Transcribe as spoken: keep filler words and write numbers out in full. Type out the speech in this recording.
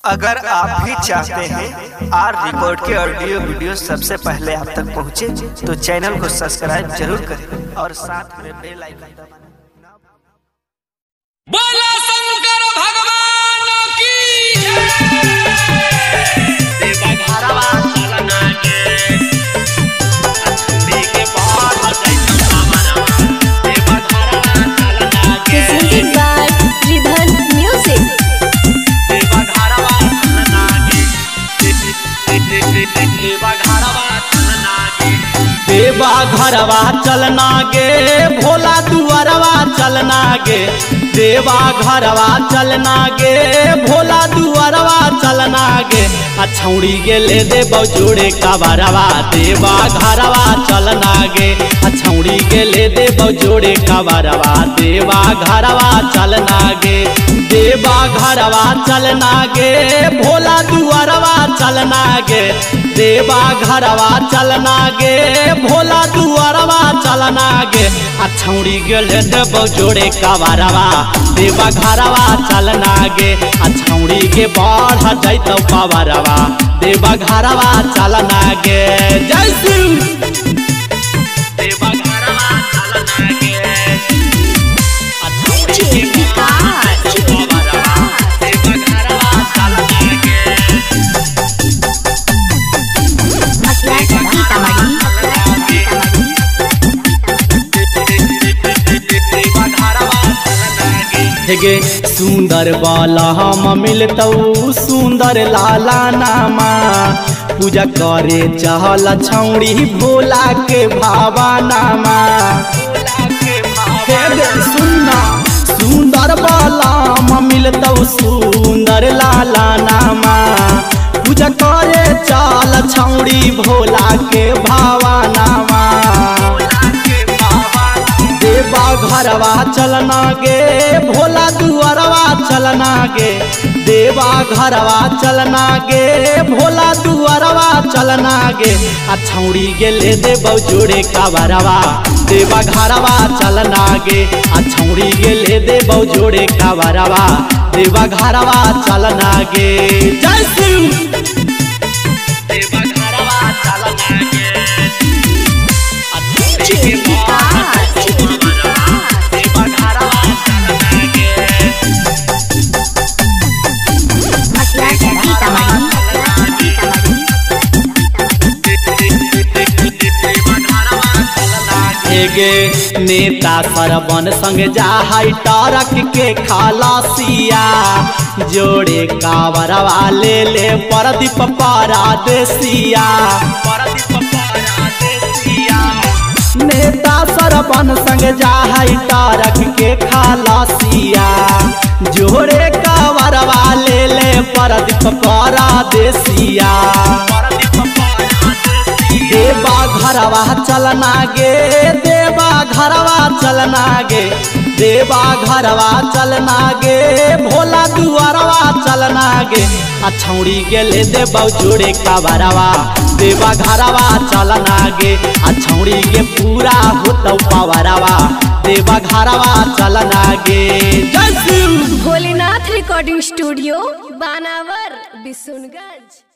अगर आप भी चाहते हैं आर रिकॉर्ड के ऑडियो वीडियो सबसे पहले आप तक पहुंचे, तो चैनल को सब्सक्राइब जरूर करें और साथ में बेल आइकन दबाना। बोला शंकर भगवान की देवा घरवा चलना के अछूड़ी के बाहर जैसा हमारा देवा घरवा चलना के presented by Ridhan Music. देवा घरवा चलना के देवा घरवा चलना के देवा घरवा चलना गे भोला दुआरवा चलना गे देवा घरवा चलना गे भोला दुआरवा चलना गे अछौड़ी गे ले दे बौजोड़े कबरवा देवा घरवा चलना गे अछौड़ी गे ले दे बौजोड़े कबरवा देवा घरवा चलना गे देवा घरवा चलना गे भोला दुआरवा चलना गे देवा घरवा चलना गे भोला दुआरवा चलना गे अछौड़ी गे ले दे बौजोड़े कबरवा देवा घरवा चलना गे अछौड़ी के बढ़ जैतौ कबरवा देवा घरवा चलना गे जय शिव देवा घरवा चलना के अछौड़ी के विकास, कबरवा देवा घरवा चलना के मसला सीतामढ़ी देवा घरवा चलना के गे सुंदर बाला हम मिलतौ सुंदर लाला नामा पूजा करे चहल छौड़ी भोला के भावा नामा हे गे सुनना सुंदर बाला हम मिलतौ सुंदर लाला नामा पूजा करे चल छौड़ी भोला के भावा नामा देवा घरवा चलना गे भोला दुआरवा चलना गे देवा घरवा चलना गे भोला दुआरवा चलना गे अछौड़ी गे ले दे बौजोड़े कबरवा देवा घरवा चलना गे अछौड़ी गे ले दे बौजोड़े कबरवा देवा घरवा चलना गे जय शिव देवा घरवा चलना के अछूड़ी के विकास, देवा घरवा चलना के मसला सीतामढ़ी गे नेता सरबन संग जाहई टरक के खलासिया जोड़े कावरवा ले ले परदीप परदेसिया नेता सरबन संग जाहई टरक के खलासिया जोड़े कावरवा ले ले परदीप परदेसिया देवा घरवा चलना गे देवा घरवा चलना गे देवा घरवा चलना गे भोला दुआरवा चलना गे अछौड़ी गे ले दे बौजोड़े कबरवा देवा घरवा चलना गे अछौड़ी गे पूरा होतौ पवरवा देवा घरवा चलना गे जय शिव भोलेनाथ रिकॉर्डिंग स्टूडियो बानावर बिशुनगंज।